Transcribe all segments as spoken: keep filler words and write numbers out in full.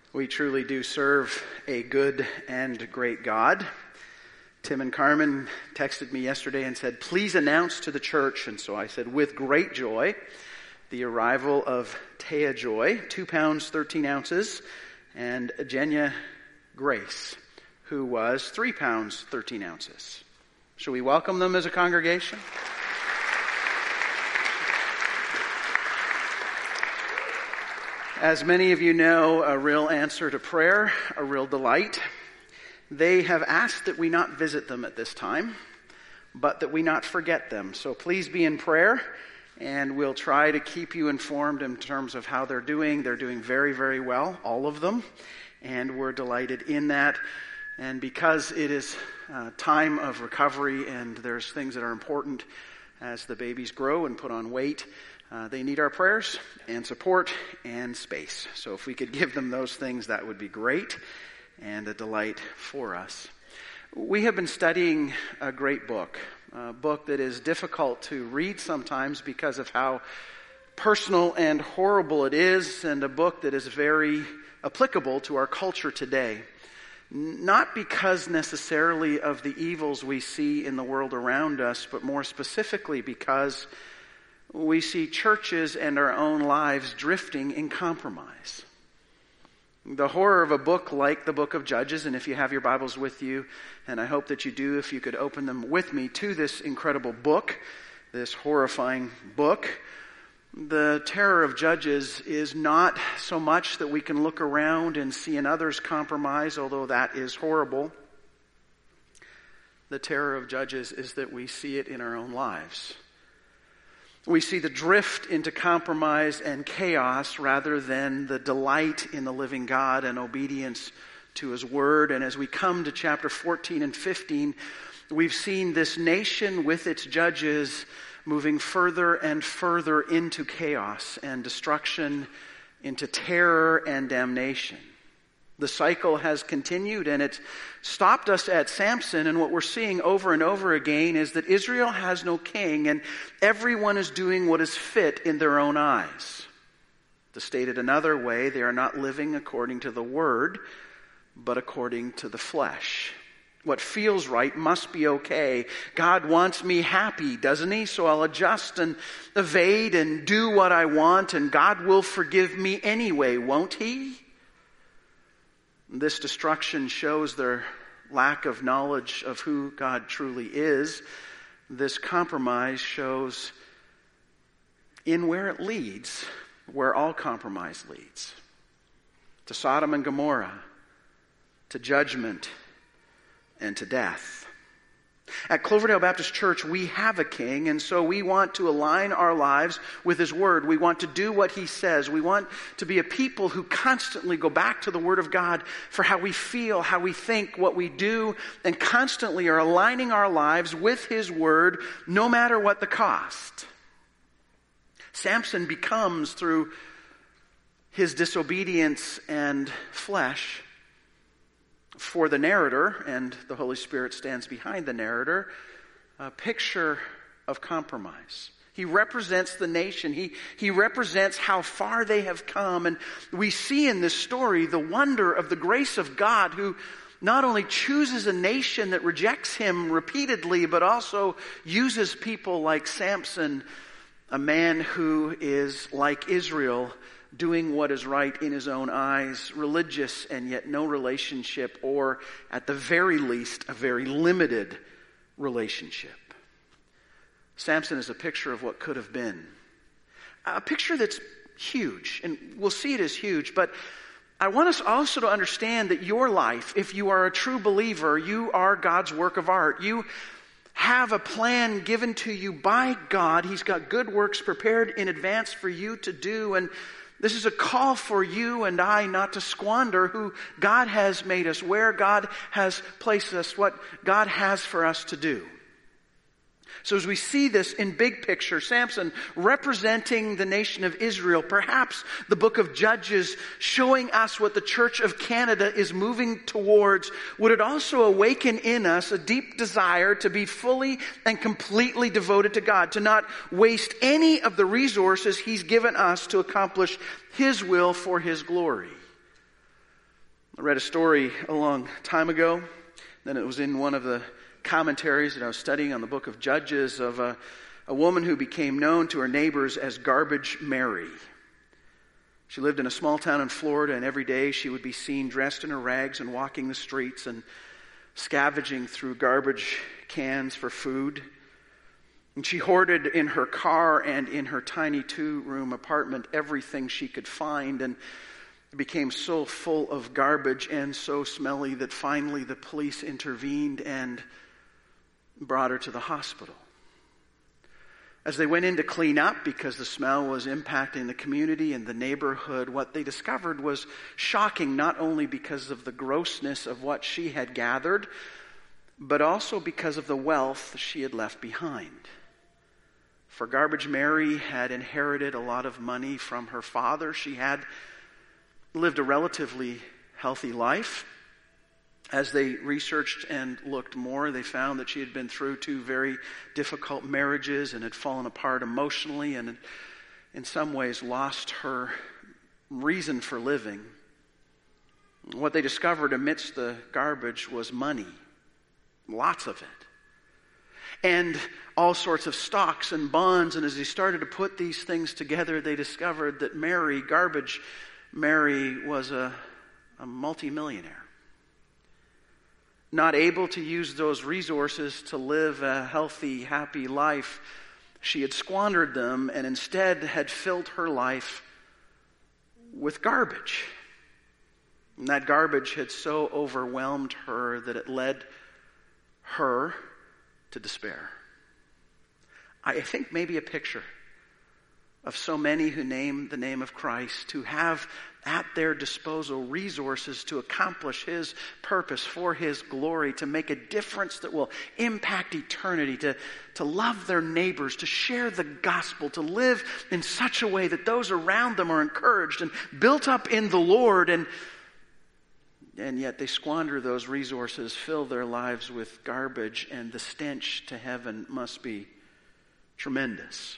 We truly do serve a good and great God. Tim and Carmen texted me yesterday and said, please announce to the church. And so I said, with great joy, the arrival of Taya Joy, two pounds, thirteen ounces, and Jenya Grace, who was three pounds, thirteen ounces. Shall we welcome them as a congregation? As many of you know, a real answer to prayer, a real delight. They have asked that we not visit them at this time, but that we not forget them. So please be in prayer, and we'll try to keep you informed in terms of how they're doing. They're doing very, very well, all of them, and we're delighted in that. And because it is a time of recovery and there's things that are important as the babies grow and put on weight, Uh, they need our prayers and support and space. So if we could give them those things, that would be great and a delight for us. We have been studying a great book, a book that is difficult to read sometimes because of how personal and horrible it is, and a book that is very applicable to our culture today. Not because necessarily of the evils we see in the world around us, but more specifically because we see churches and our own lives drifting in compromise. The horror of a book like the book of Judges, and if you have your Bibles with you, and I hope that you do, if you could open them with me to this incredible book, this horrifying book. The terror of Judges is not so much that we can look around and see in others compromise, although that is horrible. The terror of Judges is that we see it in our own lives. We see the drift into compromise and chaos rather than the delight in the living God and obedience to His Word. And as we come to chapter fourteen and fifteen, we've seen this nation with its judges moving further and further into chaos and destruction, into terror and damnation. The cycle has continued, and it's stopped us at Samson, and what we're seeing over and over again is that Israel has no king, and everyone is doing what is fit in their own eyes. To state it another way, they are not living according to the Word, but according to the flesh. What feels right must be okay. God wants me happy, doesn't He? So I'll adjust and evade and do what I want, and God will forgive me anyway, won't He? This destruction shows their lack of knowledge of who God truly is. This compromise shows in where it leads, where all compromise leads. To Sodom and Gomorrah, to judgment, and to death. At Cloverdale Baptist Church, we have a king, and so we want to align our lives with His Word. We want to do what He says. We want to be a people who constantly go back to the Word of God for how we feel, how we think, what we do, and constantly are aligning our lives with His Word, no matter what the cost. Samson becomes, through his disobedience and flesh, for the narrator, and the Holy Spirit stands behind the narrator, a picture of compromise. He represents the nation. He, he represents how far they have come. And we see in this story the wonder of the grace of God, who not only chooses a nation that rejects Him repeatedly, but also uses people like Samson, a man who is like Israel, doing what is right in his own eyes, religious and yet no relationship, or at the very least, a very limited relationship. Samson is a picture of what could have been. A picture that's huge, and we'll see it as huge, but I want us also to understand that your life, if you are a true believer, you are God's work of art. You have a plan given to you by God. He's got good works prepared in advance for you to do, and this is a call for you and I not to squander who God has made us, where God has placed us, what God has for us to do. So as we see this in big picture, Samson representing the nation of Israel, perhaps the book of Judges showing us what the Church of Canada is moving towards, would it also awaken in us a deep desire to be fully and completely devoted to God, to not waste any of the resources He's given us to accomplish His will for His glory. I read a story a long time ago. Then it was in one of the commentaries that I was studying on the book of Judges of a, a woman who became known to her neighbors as Garbage Mary. She lived in a small town in Florida, and every day she would be seen dressed in her rags and walking the streets and scavenging through garbage cans for food. And she hoarded in her car and in her tiny two-room apartment everything she could find, and it became so full of garbage and so smelly that finally the police intervened and brought her to the hospital. As they went in to clean up, because the smell was impacting the community and the neighborhood, what they discovered was shocking, not only because of the grossness of what she had gathered, but also because of the wealth she had left behind. For Garbage Mary had inherited a lot of money from her father. She had lived a relatively healthy life. As they researched and looked more, they found that she had been through two very difficult marriages and had fallen apart emotionally and in some ways lost her reason for living. What they discovered amidst the garbage was money, lots of it, and all sorts of stocks and bonds. And as they started to put these things together, they discovered that Mary, Garbage Mary, was a, a multimillionaire. Not able to use those resources to live a healthy, happy life, she had squandered them and instead had filled her life with garbage. And that garbage had so overwhelmed her that it led her to despair. I think maybe a picture of so many who name the name of Christ, who have at their disposal resources to accomplish His purpose for His glory, to make a difference that will impact eternity, to, to love their neighbors, to share the gospel, to live in such a way that those around them are encouraged and built up in the Lord, and, and yet they squander those resources, fill their lives with garbage, and the stench to heaven must be tremendous.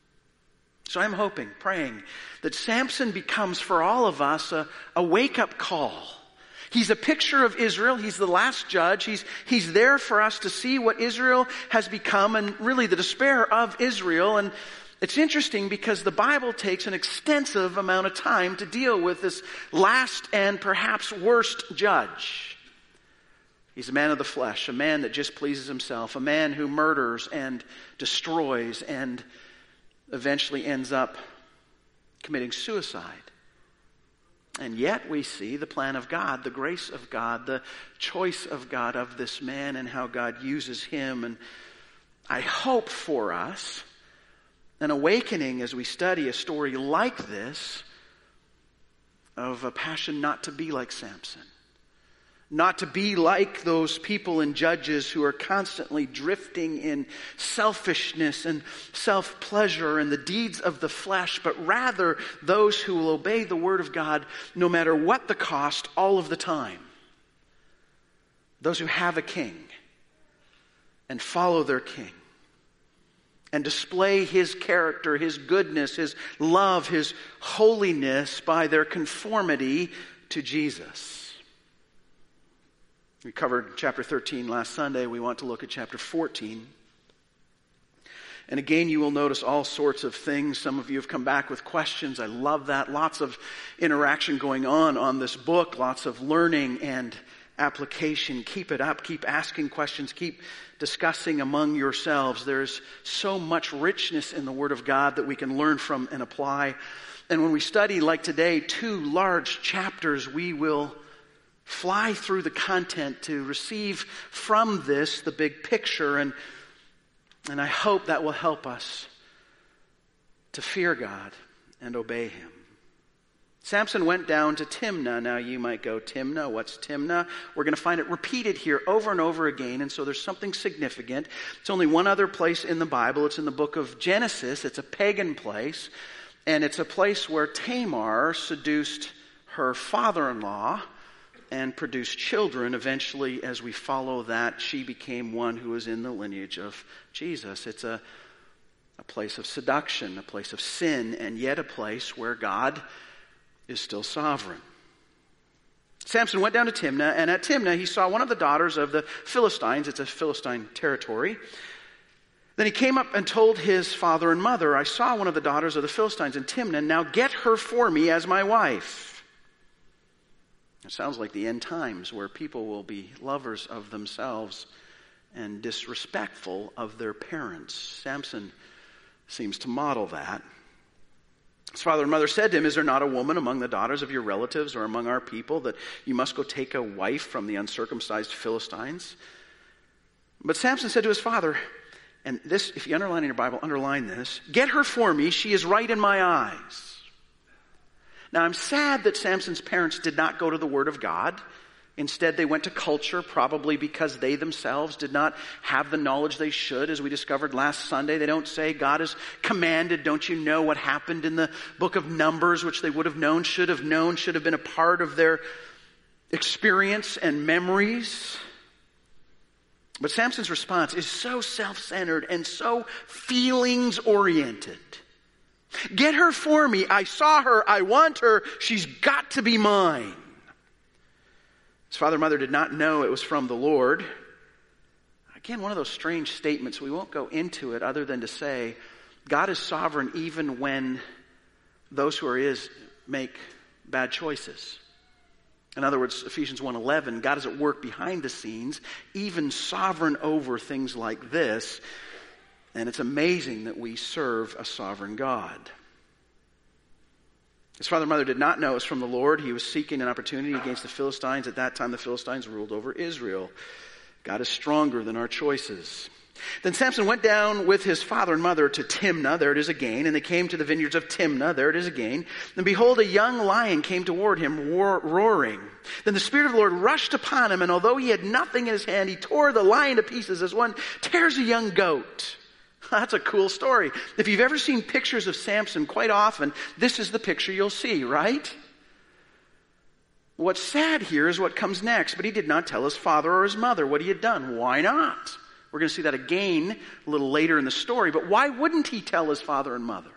So I'm hoping, praying, that Samson becomes for all of us a, a wake-up call. He's a picture of Israel. He's the last judge. He's, he's there for us to see what Israel has become and really the despair of Israel. And it's interesting because the Bible takes an extensive amount of time to deal with this last and perhaps worst judge. He's a man of the flesh, a man that just pleases himself, a man who murders and destroys and eventually ends up committing suicide. And yet we see the plan of God, the grace of God, the choice of God of this man and how God uses him. And I hope for us an awakening as we study a story like this of a passion not to be like Samson. Not to be like those people in Judges who are constantly drifting in selfishness and self-pleasure and the deeds of the flesh, but rather those who will obey the Word of God no matter what the cost, all of the time. Those who have a king and follow their king and display His character, His goodness, His love, His holiness by their conformity to Jesus. We covered chapter thirteen last Sunday. We want to look at chapter fourteen. And again, you will notice all sorts of things. Some of you have come back with questions. I love that. Lots of interaction going on on this book. Lots of learning and application. Keep it up. Keep asking questions. Keep discussing among yourselves. There's so much richness in the Word of God that we can learn from and apply. And when we study, like today, two large chapters, we will fly through the content to receive from this the big picture, and and I hope that will help us to fear God and obey Him. Samson went down to Timnah. Now you might go, Timnah, what's Timnah? We're going to find it repeated here over and over again, and so there's something significant. It's only one other place in the Bible. It's in the book of Genesis. It's a pagan place, and it's a place where Tamar seduced her father-in-law and produced children. Eventually, as we follow that, she became one who was in the lineage of Jesus. It's a, a place of seduction, a place of sin, and yet a place where God is still sovereign. Samson went down to Timnah, and at Timnah he saw one of the daughters of the Philistines. It's a Philistine territory. Then he came up and told his father and mother, I saw one of the daughters of the Philistines in Timnah. Now get her for me as my wife. It sounds like the end times, where people will be lovers of themselves and disrespectful of their parents. Samson seems to model that. His father and mother said to him, is there not a woman among the daughters of your relatives or among our people that you must go take a wife from the uncircumcised Philistines? But Samson said to his father, and this, if you underline in your Bible, underline this, get her for me, she is right in my eyes. Now I'm sad that Samson's parents did not go to the Word of God. Instead, they went to culture, probably because they themselves did not have the knowledge they should. As we discovered last Sunday, they don't say God has commanded, don't you know what happened in the book of Numbers, which they would have known, should have known, should have been a part of their experience and memories. But Samson's response is so self-centered and so feelings-oriented. Get her for me. I saw her. I want her. She's got to be mine. His father and mother did not know it was from the Lord. Again, one of those strange statements. We won't go into it other than to say God is sovereign even when those who are His make bad choices. In other words, Ephesians one eleven, God is at work behind the scenes, even sovereign over things like this. And it's amazing that we serve a sovereign God. His father and mother did not know it was from the Lord. He was seeking an opportunity against the Philistines. At that time, the Philistines ruled over Israel. God is stronger than our choices. Then Samson went down with his father and mother to Timnah. There it is again. And they came to the vineyards of Timnah. There it is again. And behold, a young lion came toward him, roar, roaring. Then the Spirit of the Lord rushed upon him, and although he had nothing in his hand, he tore the lion to pieces as one tears a young goat. That's a cool story. If you've ever seen pictures of Samson, quite often, this is the picture you'll see, right? What's sad here is what comes next. But he did not tell his father or his mother what he had done. Why not? We're going to see that again a little later in the story. But why wouldn't he tell his father and mother?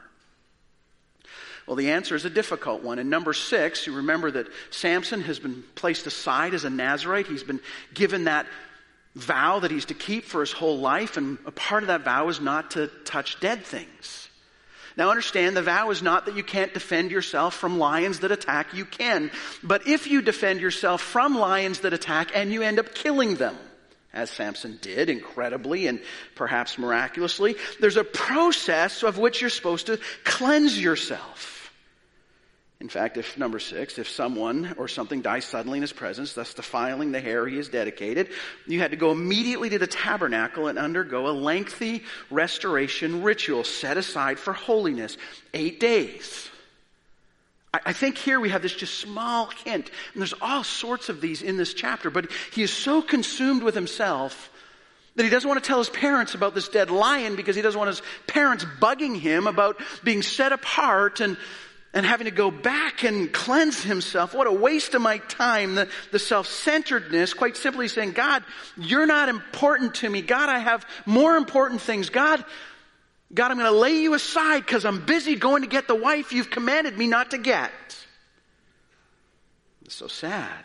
Well, the answer is a difficult one. In number six, you remember that Samson has been placed aside as a Nazirite. He's been given that vow that he's to keep for his whole life, and a part of that vow is not to touch dead things. Now understand, the vow is not that you can't defend yourself from lions that attack. You can. But if you defend yourself from lions that attack and you end up killing them, as Samson did incredibly and perhaps miraculously, there's a process of which you're supposed to cleanse yourself. In fact, if number six, if someone or something dies suddenly in his presence, thus defiling the hair he has dedicated, you had to go immediately to the tabernacle and undergo a lengthy restoration ritual set aside for holiness. Eight days. I, I think here we have this just small hint, and there's all sorts of these in this chapter, but he is so consumed with himself that he doesn't want to tell his parents about this dead lion because he doesn't want his parents bugging him about being set apart and And having to go back and cleanse himself. What a waste of my time. The, the self-centeredness, quite simply saying, God, you're not important to me. God, I have more important things. God, God, I'm going to lay you aside because I'm busy going to get the wife you've commanded me not to get. It's so sad.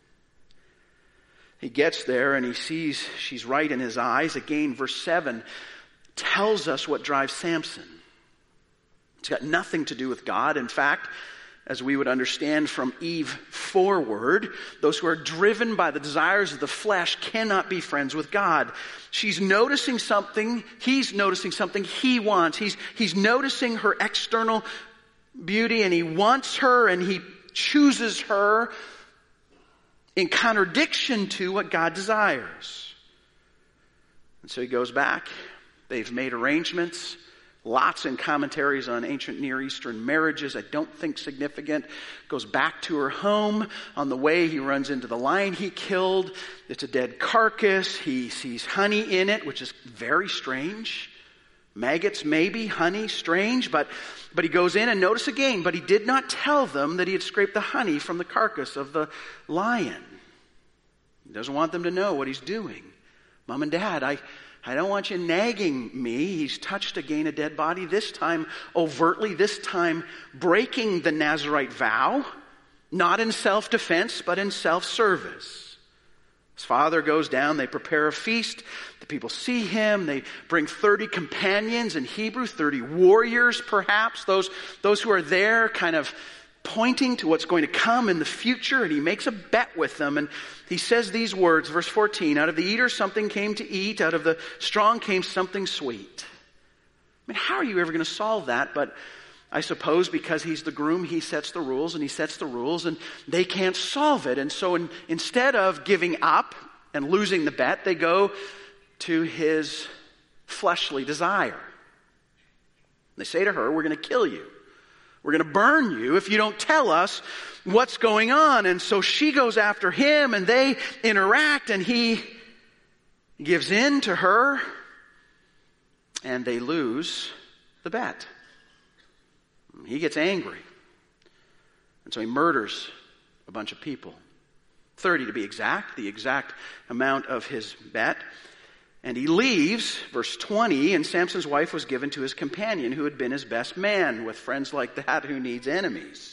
He gets there and he sees she's right in his eyes. Again, verse seven tells us what drives Samson. It's got nothing to do with God. In fact, as we would understand from Eve forward, those who are driven by the desires of the flesh cannot be friends with God. She's noticing something. He's noticing something he wants. He's, he's noticing her external beauty, and he wants her, and he chooses her in contradiction to what God desires. And so he goes back. They've made arrangements. Lots in commentaries on ancient Near Eastern marriages. I don't think significant. Goes back to her home. On the way, he runs into the lion he killed. It's a dead carcass. He sees honey in it, which is very strange. Maggots, maybe. Honey, strange. But, but he goes in and notice again, but he did not tell them that he had scraped the honey from the carcass of the lion. He doesn't want them to know what he's doing. Mom and Dad, I... I don't want you nagging me. He's touched again a dead body, this time overtly, this time breaking the Nazirite vow. not in self-defense, but in self-service. His father goes down, they prepare a feast, the people see him, they bring thirty companions in Hebrew, thirty warriors perhaps, those, those who are there kind of pointing to what's going to come in the future, and he makes a bet with them, and he says these words, verse fourteen, out of the eater something came to eat, out of the strong came something sweet. I mean, how are you ever going to solve that? But I suppose because he's the groom, he sets the rules, and he sets the rules, and they can't solve it. And so in, instead of giving up and losing the bet, they go to his fleshly desire. They say to her, we're going to kill you. We're going to burn you if you don't tell us what's going on. And so she goes after him, and they interact, and he gives in to her, and they lose the bet. He gets angry. And so he murders a bunch of people. thirty to be exact, the exact amount of his bet. And he leaves, verse twenty, and Samson's wife was given to his companion who had been his best man. With friends like that, who needs enemies?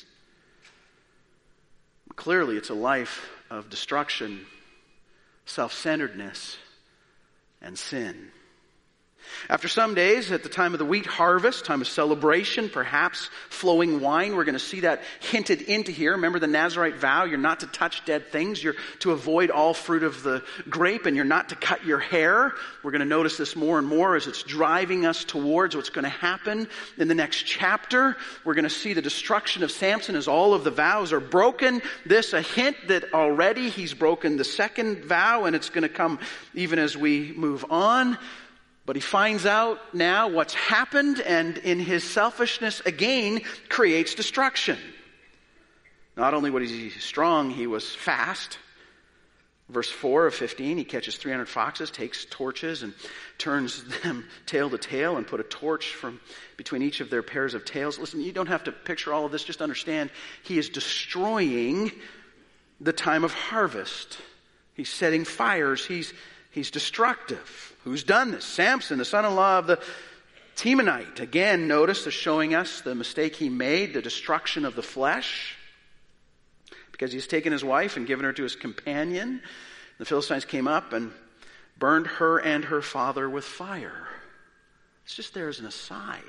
Clearly, it's a life of destruction, self-centeredness, and sin. After some days, at the time of the wheat harvest, time of celebration, perhaps flowing wine, we're going to see that hinted into here. Remember the Nazirite vow, you're not to touch dead things, you're to avoid all fruit of the grape, and you're not to cut your hair. We're going to notice this more and more as it's driving us towards what's going to happen in the next chapter. We're going to see the destruction of Samson as all of the vows are broken. This a hint that already he's broken the second vow, and it's going to come even as we move on. But he finds out now what's happened, and in his selfishness again creates destruction. Not only was he strong, he was fast. Verse four of fifteen, he catches three hundred foxes, takes torches and turns them tail to tail and put a torch from between each of their pairs of tails. Listen, you don't have to picture all of this, just understand he is destroying the time of harvest. He's setting fires, he's, he's destructive. Who's done this? Samson, the son-in-law of the Temanite. Again, notice the showing us the mistake he made, the destruction of the flesh. Because he's taken his wife and given her to his companion. The Philistines came up and burned her and her father with fire. It's just there as an aside.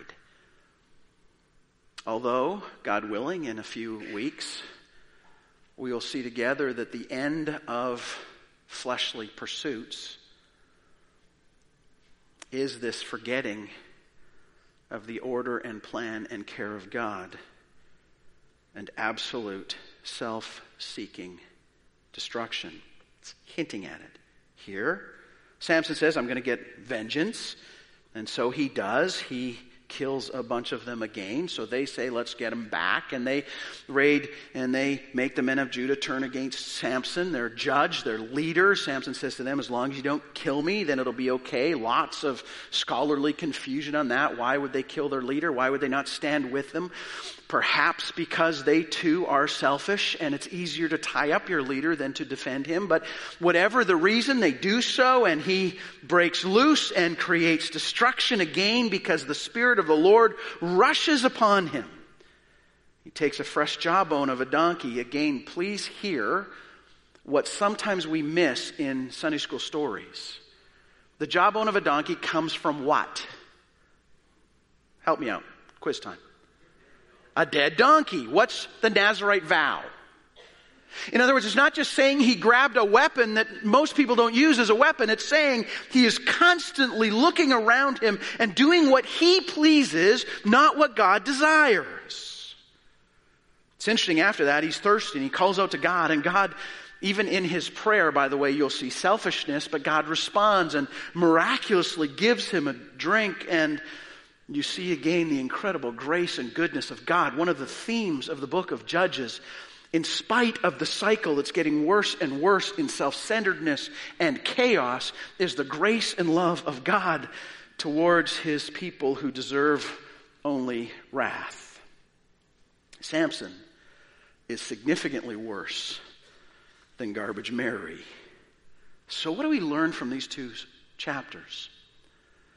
Although, God willing, in a few weeks, we will see together that the end of fleshly pursuits is this forgetting of the order and plan and care of God and absolute self-seeking destruction. It's hinting at it. Here, Samson says, I'm going to get vengeance. And so he does. He kills a bunch of them again. So they say, let's get them back. And they raid and they make the men of Judah turn against Samson, their judge, their leader. Samson says to them, as long as you don't kill me, then it'll be okay. Lots of scholarly confusion on that. Why would they kill their leader? Why would they not stand with them? Perhaps because they too are selfish and it's easier to tie up your leader than to defend him. But whatever the reason, they do so, and he breaks loose and creates destruction again because the Spirit of the Lord rushes upon him. He takes a fresh jawbone of a donkey. Again, please hear what sometimes we miss in Sunday school stories. The jawbone of a donkey comes from what? Help me out. Quiz time. A dead donkey. What's the Nazirite vow? In other words, it's not just saying he grabbed a weapon that most people don't use as a weapon. It's saying he is constantly looking around him and doing what he pleases, not what God desires. It's interesting, after that, he's thirsty and he calls out to God, and God, even in his prayer, by the way, you'll see selfishness, but God responds and miraculously gives him a drink, and you see again the incredible grace and goodness of God. One of the themes of the book of Judges, in spite of the cycle that's getting worse and worse in self-centeredness and chaos, is the grace and love of God towards his people who deserve only wrath. Samson is significantly worse than Garbage Mary. So what do we learn from these two chapters?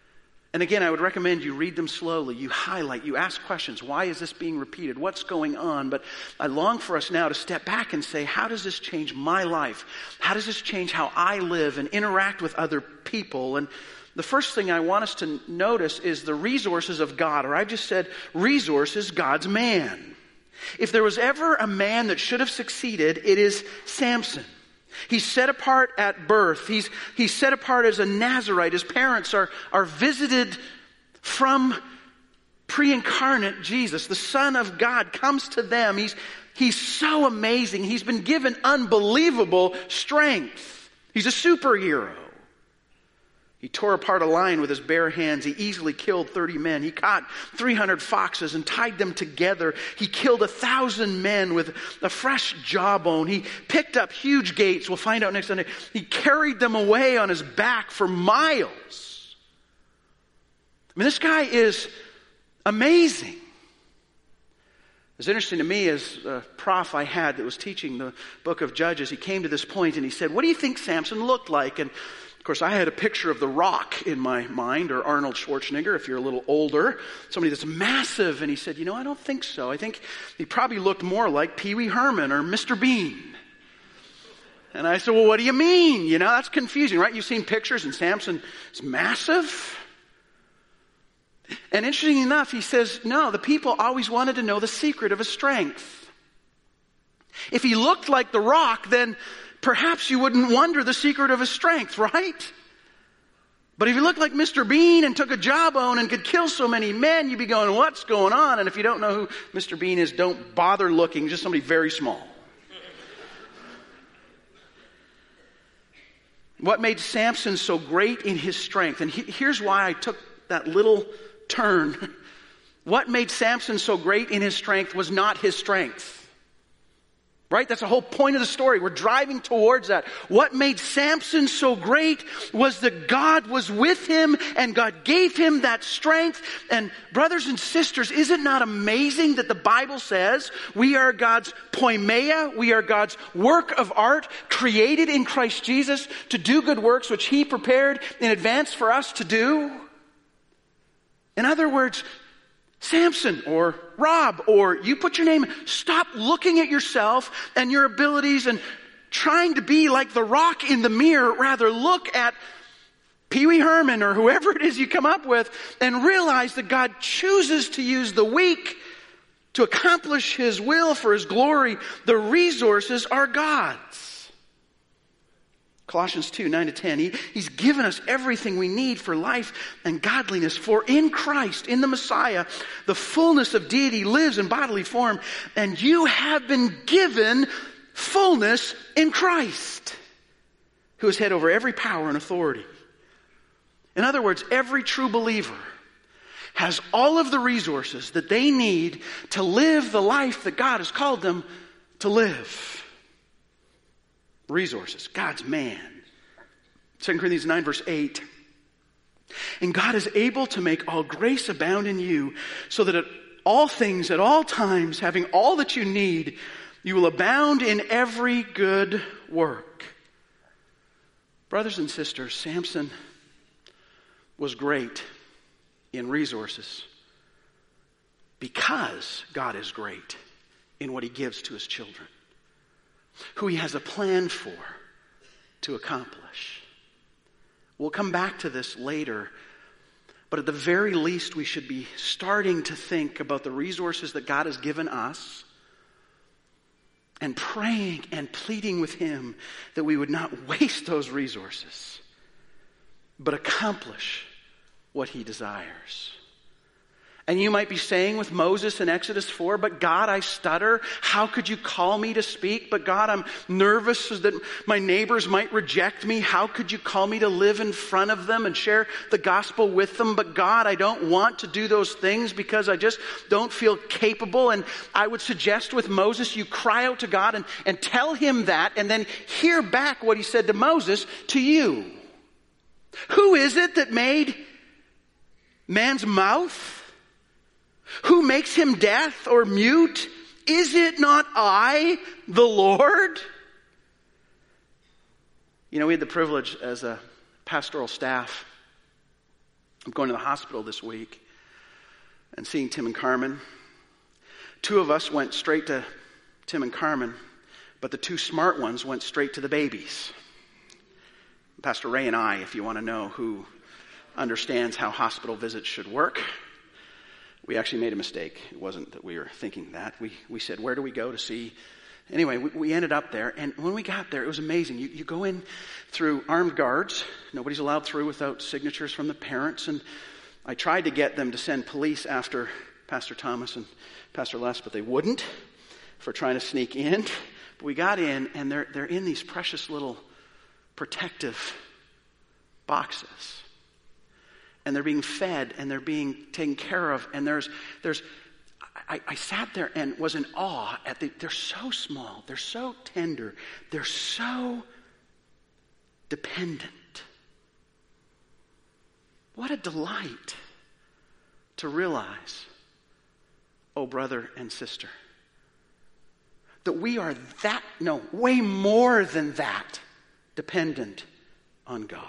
And again, I would recommend you read them slowly. You highlight, you ask questions. Why is this being repeated? What's going on? But I long for us now to step back and say, how does this change my life? How does this change how I live and interact with other people? And the first thing I want us to notice is the resources of God, or I've just said resources, God's man. If there was ever a man that should have succeeded, it is Samson. He's set apart at birth. He's, he's set apart as a Nazarite. His parents are, are visited from pre-incarnate Jesus. The Son of God comes to them. He's, he's so amazing. He's been given unbelievable strength. He's a superhero. He tore apart a lion with his bare hands. He easily killed thirty men. He caught three hundred foxes and tied them together. He killed a thousand men with a fresh jawbone. He picked up huge gates. We'll find out next Sunday. He carried them away on his back for miles. I mean, this guy is amazing. It's interesting to me, as a prof I had that was teaching the book of Judges, he came to this point and he said, what do you think Samson looked like? And of course, I had a picture of The Rock in my mind, or Arnold Schwarzenegger, if you're a little older. Somebody that's massive. And he said, you know, I don't think so. I think he probably looked more like Pee Wee Herman or Mister Bean. And I said, well, what do you mean? You know, that's confusing, right? You've seen pictures and Samson is massive. And interestingly enough, he says, no, the people always wanted to know the secret of his strength. If he looked like The Rock, then perhaps you wouldn't wonder the secret of his strength, right? But if you looked like Mister Bean and took a jawbone and could kill so many men, you'd be going, what's going on? And if you don't know who Mister Bean is, don't bother looking. Just somebody very small. What made Samson so great in his strength? And he, here's why I took that little turn. What made Samson so great in his strength was not his strength. Right? That's the whole point of the story. We're driving towards that. What made Samson so great was that God was with him and God gave him that strength. And brothers and sisters, is it not amazing that the Bible says we are God's poimeia, we are God's work of art created in Christ Jesus to do good works which He prepared in advance for us to do? In other words, Samson or Rob or you put your name, stop looking at yourself and your abilities and trying to be like The Rock in the mirror. Rather look at Pee Wee Herman or whoever it is you come up with and realize that God chooses to use the weak to accomplish His will for His glory. The resources are God's. Colossians two, nine to ten. He, he's given us everything we need for life and godliness. For in Christ, in the Messiah, the fullness of deity lives in bodily form. And you have been given fullness in Christ, who is head over every power and authority. In other words, every true believer has all of the resources that they need to live the life that God has called them to live. Resources. God's man. Second Corinthians nine verse eight. And God is able to make all grace abound in you, so that at all things, at all times, having all that you need, you will abound in every good work. Brothers and sisters, Samson was great in resources because God is great in what He gives to His children, who He has a plan for to accomplish. We'll come back to this later, but at the very least we should be starting to think about the resources that God has given us and praying and pleading with Him that we would not waste those resources, but accomplish what He desires. And you might be saying with Moses in Exodus four, but God, I stutter. How could you call me to speak? But God, I'm nervous that my neighbors might reject me. How could you call me to live in front of them and share the gospel with them? But God, I don't want to do those things because I just don't feel capable. And I would suggest with Moses, you cry out to God and, and tell Him that, and then hear back what He said to Moses to you. Who is it that made man's mouth? Who makes him deaf or mute? Is it not I, the Lord? You know, we had the privilege as a pastoral staff I'm going to the hospital this week and seeing Tim and Carmen. Two of us went straight to Tim and Carmen, but the two smart ones went straight to the babies. Pastor Ray and I, if you want to know who understands how hospital visits should work, we actually made a mistake. It wasn't that we were thinking that. We we said, where do we go to see? Anyway, we, we ended up there, and when we got there, it was amazing. You, you go in through armed guards. Nobody's allowed through without signatures from the parents, and I tried to get them to send police after Pastor Thomas and Pastor Les, but they wouldn't for trying to sneak in. But we got in, and they're they're in these precious little protective boxes. And they're being fed, and they're being taken care of, and there's, there's, I, I sat there and was in awe at the, they're so small, they're so tender, they're so dependent. What a delight to realize, oh brother and sister, that we are that, no, way more than that, dependent on God.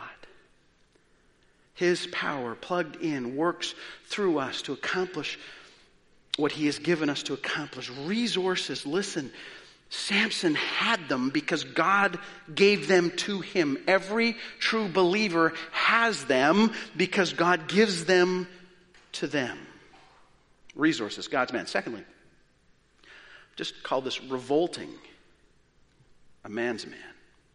His power, plugged in, works through us to accomplish what he has given us to accomplish. Resources, listen, Samson had them because God gave them to him. Every true believer has them because God gives them to them. Resources, God's man. Secondly, just call this revolting a man's man.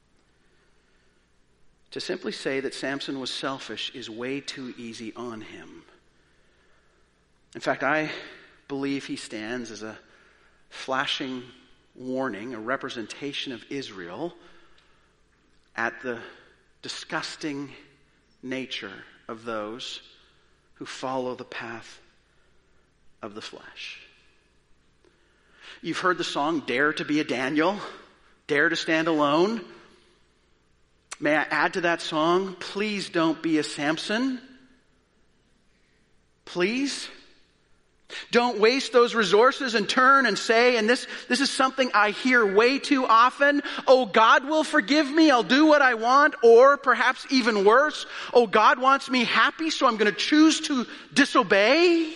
To simply say that Samson was selfish is way too easy on him. In fact, I believe he stands as a flashing warning, a representation of Israel at the disgusting nature of those who follow the path of the flesh. You've heard the song, Dare to be a Daniel, Dare to stand alone. May I add to that song, please don't be a Samson. Please. Don't waste those resources and turn and say, and this, this is something I hear way too often, oh, God will forgive me, I'll do what I want, or perhaps even worse, oh, God wants me happy, so I'm going to choose to disobey.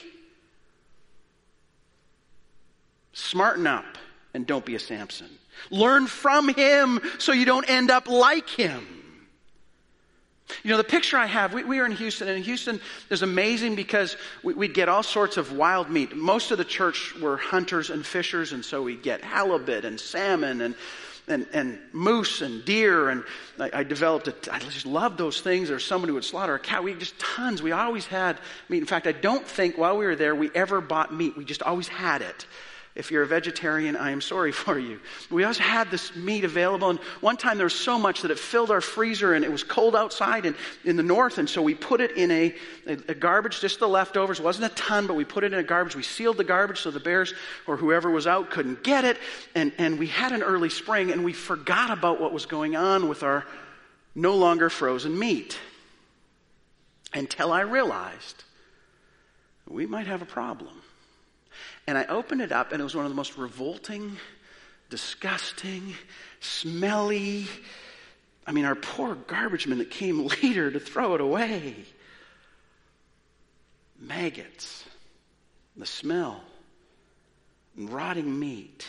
Smarten up and don't be a Samson. Learn from him so you don't end up like him. You know, the picture I have, we, we were in Houston, and in Houston is amazing because we, we'd get all sorts of wild meat. Most of the church were hunters and fishers, and so we'd get halibut and salmon and and, and moose and deer, and I, I developed a, I just loved those things. Or somebody would slaughter a cow. We just tons. We always had meat. In fact, I don't think while we were there we ever bought meat. We just always had it. If you're a vegetarian, I am sorry for you. We always had this meat available, and one time there was so much that it filled our freezer, and it was cold outside in, in the north, and so we put it in a, a, a garbage, just the leftovers. It wasn't a ton, but we put it in a garbage. We sealed the garbage so the bears or whoever was out couldn't get it, and, and we had an early spring, and we forgot about what was going on with our no longer frozen meat until I realized we might have a problem. And I opened it up, and it was one of the most revolting, disgusting, smelly, I mean, our poor garbage men that came later to throw it away. Maggots, the smell, and rotting meat.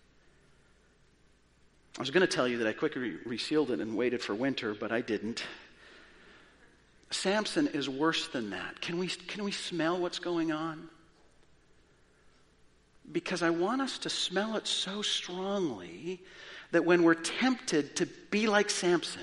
I was going to tell you that I quickly resealed it and waited for winter, but I didn't. Samson is worse than that. Can we, can we smell what's going on? Because I want us to smell it so strongly that when we're tempted to be like Samson,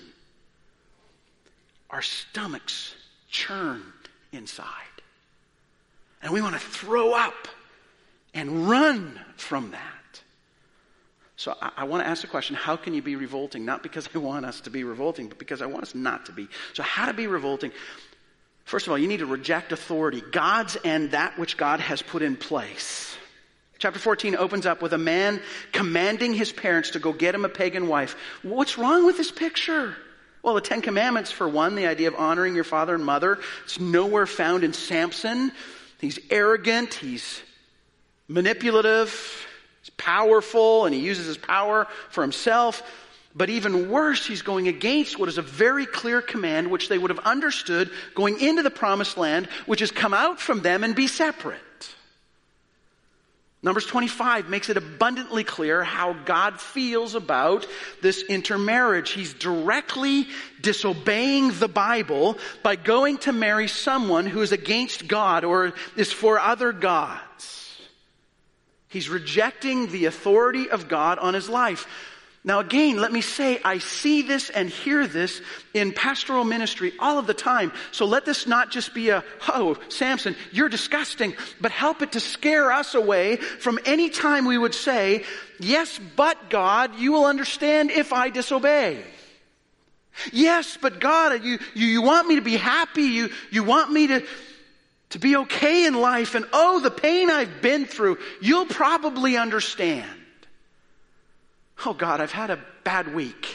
our stomachs churn inside. And we want to throw up and run from that. So I, I want to ask the question, how can you be revolting? Not because I want us to be revolting, but because I want us not to be. So how to be revolting? First of all, you need to reject authority, God's and that which God has put in place. Chapter fourteen opens up with a man commanding his parents to go get him a pagan wife. What's wrong with this picture? Well, the Ten Commandments, for one, the idea of honoring your father and mother, it's nowhere found in Samson. He's arrogant, he's manipulative, he's powerful, and he uses his power for himself. But even worse, he's going against what is a very clear command, which they would have understood going into the promised land, which is come out from them and be separate. Numbers twenty-five makes it abundantly clear how God feels about this intermarriage. He's directly disobeying the Bible by going to marry someone who is against God or is for other gods. He's rejecting the authority of God on his life. Now again, let me say, I see this and hear this in pastoral ministry all of the time. So let this not just be a, oh, Samson, you're disgusting, but help it to scare us away from any time we would say, yes, but God, you will understand if I disobey. Yes, but God, you, you, you want me to be happy. You, you want me to, to be okay in life. And oh, the pain I've been through, you'll probably understand. Oh God, I've had a bad week.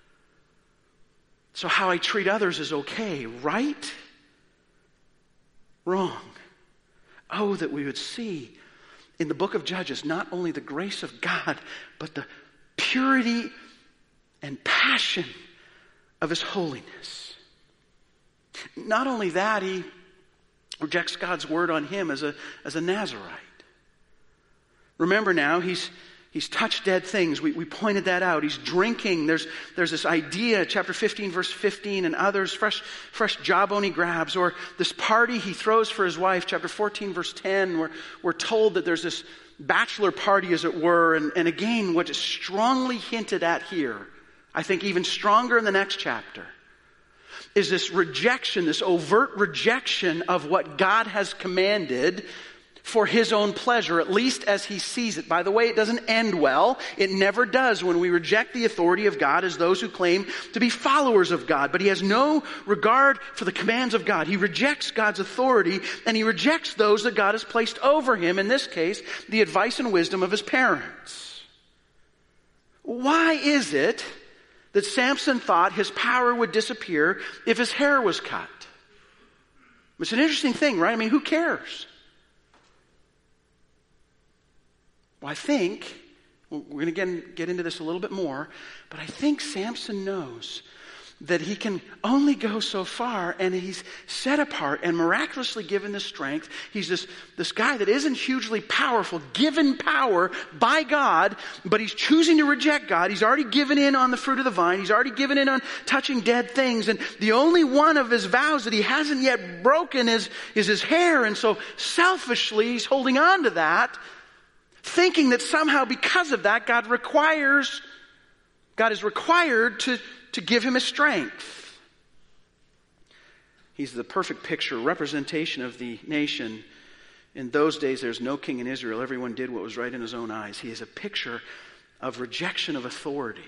So how I treat others is okay, right? Wrong. Oh, that we would see in the book of Judges not only the grace of God, but the purity and passion of his holiness. Not only that, he rejects God's word on him as a, as a Nazirite. Remember now, he's He's touched dead things. We, we pointed that out. He's drinking. There's, there's this idea, chapter fifteen, verse fifteen, and others, fresh, fresh jawbone he grabs, or this party he throws for his wife, chapter fourteen, verse ten, where we're told that there's this bachelor party, as it were. And, and again, what is strongly hinted at here, I think even stronger in the next chapter, is this rejection, this overt rejection of what God has commanded for his own pleasure, at least as he sees it. By the way, it doesn't end well. It never does when we reject the authority of God as those who claim to be followers of God. But he has no regard for the commands of God. He rejects God's authority, and he rejects those that God has placed over him, in this case, the advice and wisdom of his parents. Why is it that Samson thought his power would disappear if his hair was cut? It's an interesting thing, right? I mean, who cares? Well, I think, we're going to get, get into this a little bit more, but I think Samson knows that he can only go so far, and he's set apart and miraculously given this strength. He's this, this guy that isn't hugely powerful, given power by God, but he's choosing to reject God. He's already given in on the fruit of the vine. He's already given in on touching dead things, and the only one of his vows that he hasn't yet broken is, is his hair, and so selfishly he's holding on to that, thinking that somehow because of that, God requires, God is required to, to give him his strength. He's the perfect picture, representation of the nation. In those days, there's no king in Israel. Everyone did what was right in his own eyes. He is a picture of rejection of authority.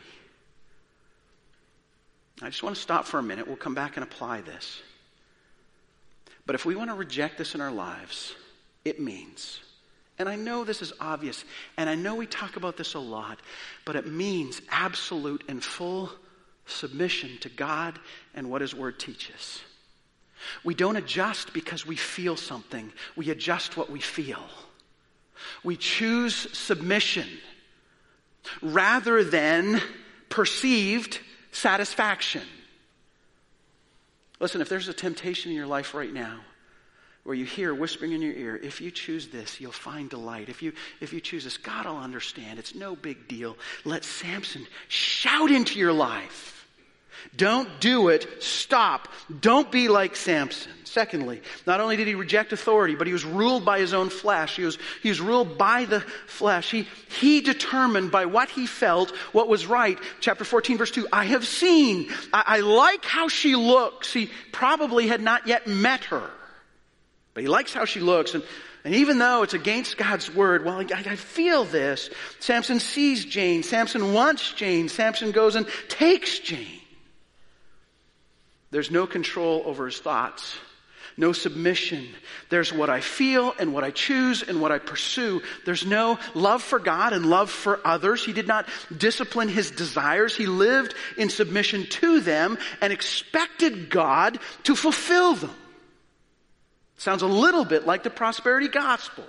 I just want to stop for a minute. We'll come back and apply this. But if we want to reject this in our lives, it means, and I know this is obvious, and I know we talk about this a lot, but it means absolute and full submission to God and what his word teaches. We don't adjust because we feel something. We adjust what we feel. We choose submission rather than perceived satisfaction. Listen, if there's a temptation in your life right now where you hear whispering in your ear, if you choose this, you'll find delight. If you, if you choose this, God will understand. It's no big deal. Let Samson shout into your life. Don't do it. Stop. Don't be like Samson. Secondly, not only did he reject authority, but he was ruled by his own flesh. He was, he was ruled by the flesh. He, he determined by what he felt what was right. Chapter fourteen, verse two, I have seen. I, I like how she looks. He probably had not yet met her, but he likes how she looks. And, and even though it's against God's word, well, I, I feel this. Samson sees Jane. Samson wants Jane. Samson goes and takes Jane. There's no control over his thoughts. No submission. There's what I feel and what I choose and what I pursue. There's no love for God and love for others. He did not discipline his desires. He lived in submission to them and expected God to fulfill them. Sounds a little bit like the prosperity gospel.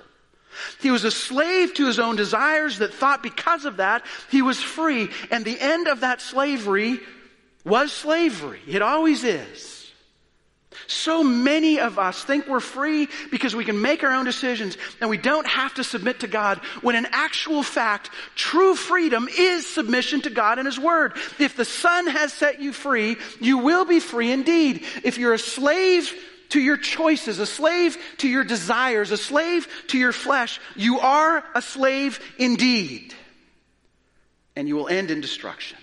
He was a slave to his own desires that thought because of that he was free. And the end of that slavery was slavery. It always is. So many of us think we're free because we can make our own decisions and we don't have to submit to God, when in actual fact, true freedom is submission to God and His Word. If the Son has set you free, you will be free indeed. If you're a slave to your choices, a slave to your desires, a slave to your flesh, you are a slave indeed. And you will end in destruction.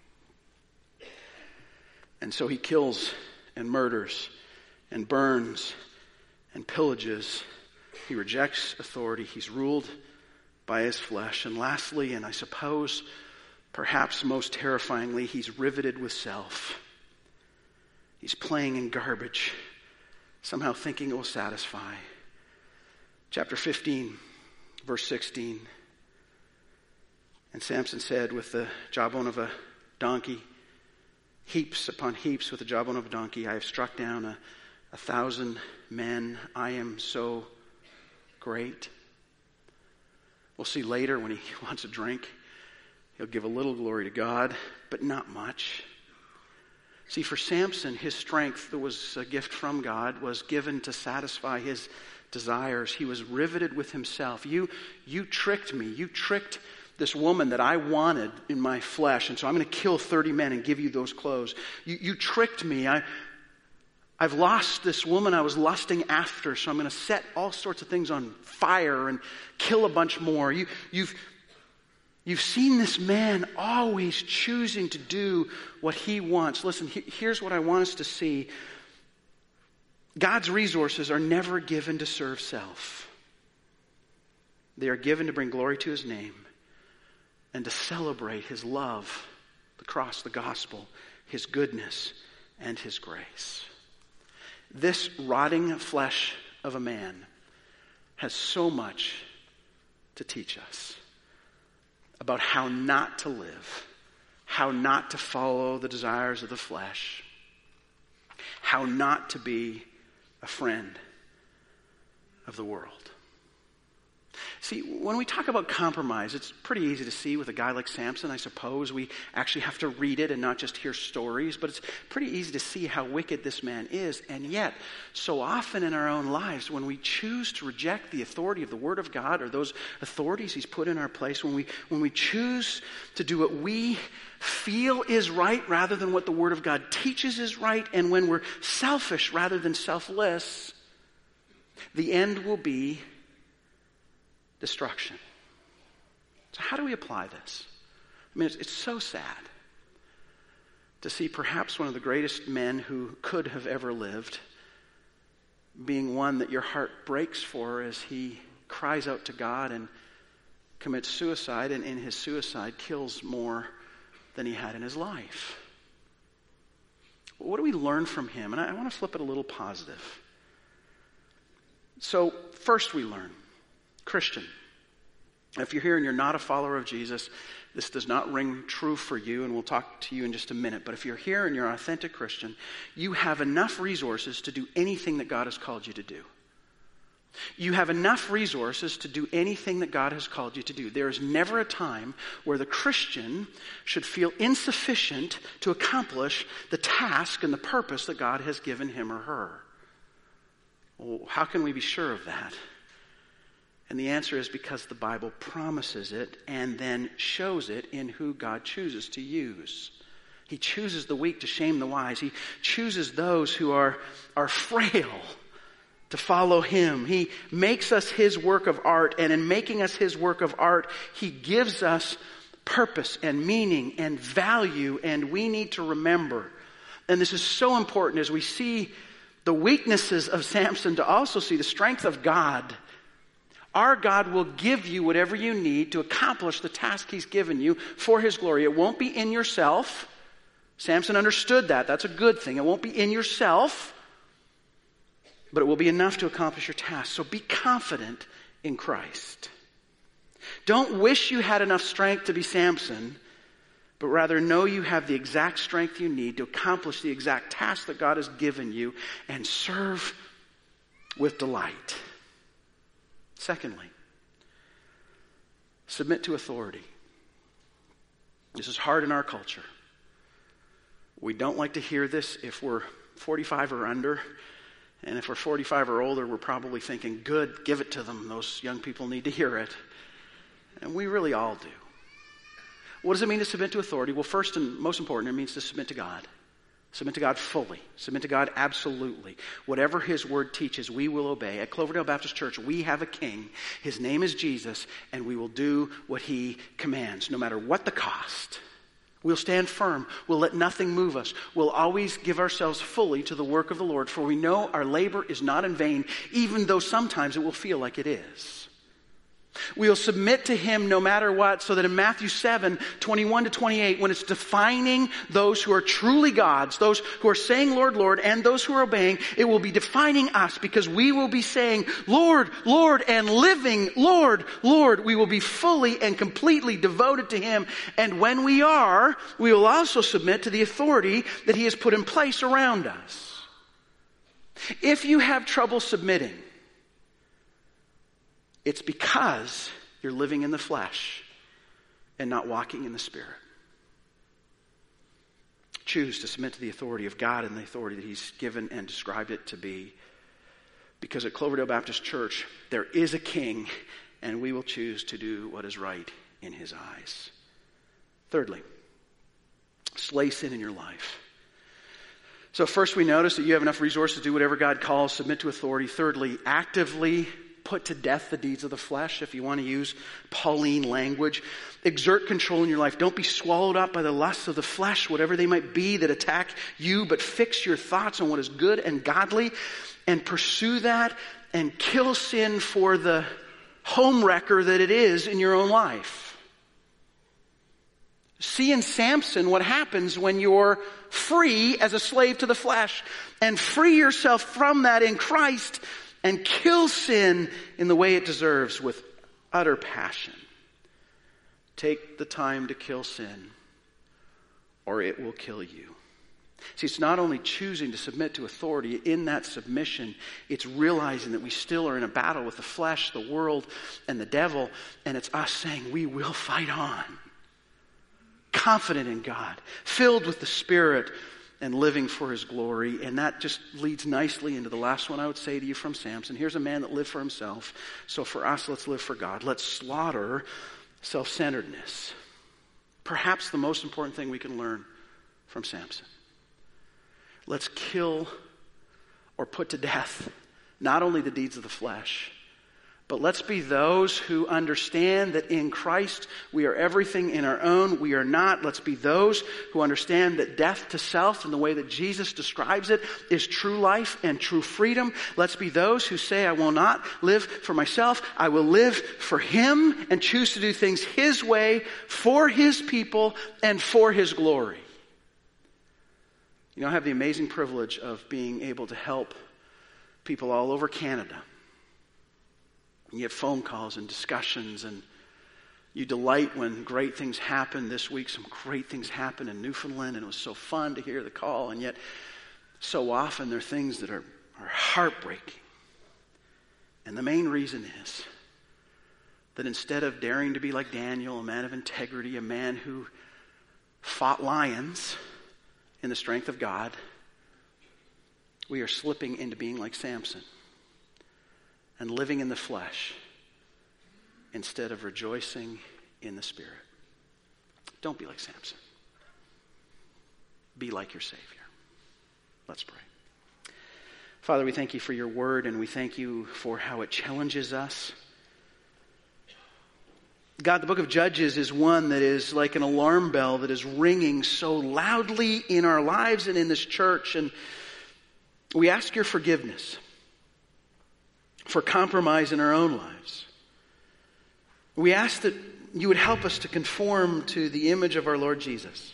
And so he kills and murders and burns and pillages. He rejects authority. He's ruled by his flesh. And lastly, and I suppose perhaps most terrifyingly, he's riveted with self. He's playing in garbage, somehow thinking it will satisfy. Chapter fifteen, verse sixteen. And Samson said, with the jawbone of a donkey, heaps upon heaps with the jawbone of a donkey, I have struck down a A thousand men. I am so great. We'll see later when he wants a drink, he'll give a little glory to God, but not much. See, for Samson, his strength that was a gift from God was given to satisfy his desires. He was riveted with himself. You, you tricked me. You tricked this woman that I wanted in my flesh, and so I'm going to kill thirty men and give you those clothes. You, you tricked me. I... I've lost this woman I was lusting after, so I'm going to set all sorts of things on fire and kill a bunch more. You, you've, you've seen this man always choosing to do what he wants. Listen, he, here's what I want us to see. God's resources are never given to serve self. They are given to bring glory to His name and to celebrate His love, the cross, the gospel, His goodness, and His grace. This rotting flesh of a man has so much to teach us about how not to live, how not to follow the desires of the flesh, how not to be a friend of the world. See, when we talk about compromise, it's pretty easy to see with a guy like Samson. I suppose we actually have to read it and not just hear stories, but it's pretty easy to see how wicked this man is. And yet, so often in our own lives, when we choose to reject the authority of the Word of God or those authorities He's put in our place, when we when we choose to do what we feel is right rather than what the Word of God teaches is right, and when we're selfish rather than selfless, the end will be destruction. So how do we apply this? I mean, it's, it's so sad to see perhaps one of the greatest men who could have ever lived being one that your heart breaks for as he cries out to God and commits suicide, and in his suicide kills more than he had in his life. What do we learn from him? And I, I want to flip it a little positive. So first we learn, Christian, if you're here and you're not a follower of Jesus, this does not ring true for you, and we'll talk to you in just a minute. But if you're here and you're an authentic Christian, you have enough resources to do anything that God has called you to do. You have enough resources to do anything that God has called you to do. There is never a time where the Christian should feel insufficient to accomplish the task and the purpose that God has given him or her. Well, how can we be sure of that? And the answer is because the Bible promises it and then shows it in who God chooses to use. He chooses the weak to shame the wise. He chooses those who are, are frail to follow Him. He makes us His work of art, and in making us His work of art, He gives us purpose and meaning and value, and we need to remember. And this is so important as we see the weaknesses of Samson to also see the strength of God. Our God will give you whatever you need to accomplish the task He's given you for His glory. It won't be in yourself. Samson understood that. That's a good thing. It won't be in yourself, but it will be enough to accomplish your task. So be confident in Christ. Don't wish you had enough strength to be Samson, but rather know you have the exact strength you need to accomplish the exact task that God has given you and serve with delight. Secondly, Submit to authority. This is hard in our culture. We don't like to hear this if we're forty-five or under. And if we're forty-five or older, we're probably thinking, good, give it to them. Those young people need to hear it. And we really all do. What does it mean to submit to authority? Well, first and most important, it means to submit to God. Submit to God fully. Submit to God absolutely. Whatever His Word teaches, we will obey. At Cloverdale Baptist Church, we have a King. His name is Jesus, and we will do what He commands, no matter what the cost. We'll stand firm. We'll let nothing move us. We'll always give ourselves fully to the work of the Lord, for we know our labor is not in vain, even though sometimes it will feel like it is. We'll submit to Him no matter what, so that in Matthew seven, twenty-one to twenty-eight, when it's defining those who are truly God's, those who are saying, Lord, Lord, and those who are obeying, it will be defining us, because we will be saying, Lord, Lord, and living, Lord, Lord. We will be fully and completely devoted to Him. And when we are, we will also submit to the authority that He has put in place around us. If you have trouble submitting, it's because you're living in the flesh and not walking in the Spirit. Choose to submit to the authority of God and the authority that He's given and described it to be. Because at Cloverdale Baptist Church, there is a King, and we will choose to do what is right in His eyes. Thirdly, slay sin in your life. So first, we notice that you have enough resources to do whatever God calls, submit to authority. Thirdly, actively put to death the deeds of the flesh, if you want to use Pauline language. Exert control in your life. Don't be swallowed up by the lusts of the flesh, whatever they might be that attack you, but fix your thoughts on what is good and godly, and pursue that, and kill sin for the home wrecker that it is in your own life. See in Samson what happens when you're free as a slave to the flesh, and free yourself from that in Christ, and kill sin in the way it deserves with utter passion. Take the time to kill sin, or it will kill you. See, it's not only choosing to submit to authority. In that submission, it's realizing that we still are in a battle with the flesh, the world, and the devil, and it's us saying, we will fight on. Confident in God, filled with the Spirit, and living for His glory. And that just leads nicely into the last one I would say to you from Samson. Here's a man that lived for himself. So for us, let's live for God. Let's slaughter self-centeredness. Perhaps the most important thing we can learn from Samson. Let's kill or put to death not only the deeds of the flesh, but let's be those who understand that in Christ we are everything in our own. We are not. Let's be those who understand that death to self, in the way that Jesus describes it, is true life and true freedom. Let's be those who say, I will not live for myself. I will live for Him, and choose to do things His way, for His people, and for His glory. You know, I have the amazing privilege of being able to help people all over Canada. You get phone calls and discussions, and you delight when great things happen. This week, some great things happened in Newfoundland, and it was so fun to hear the call. And yet, so often, there are things that are, are heartbreaking. And the main reason is that instead of daring to be like Daniel, a man of integrity, a man who fought lions in the strength of God, we are slipping into being like Samson and living in the flesh instead of rejoicing in the Spirit. Don't be like Samson. Be like your Savior. Let's pray. Father, we thank You for Your word, and we thank You for how it challenges us. God, the book of Judges is one that is like an alarm bell that is ringing so loudly in our lives and in this church, and we ask Your forgiveness for compromise in our own lives. We ask that You would help us to conform to the image of our Lord Jesus.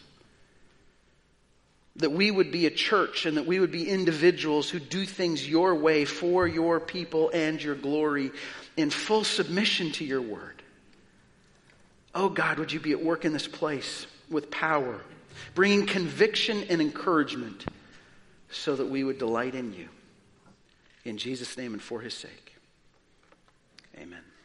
That we would be a church, and that we would be individuals who do things Your way for Your people and Your glory in full submission to Your word. Oh God, would You be at work in this place with power, bringing conviction and encouragement so that we would delight in You. In Jesus' name and for His sake. Amen.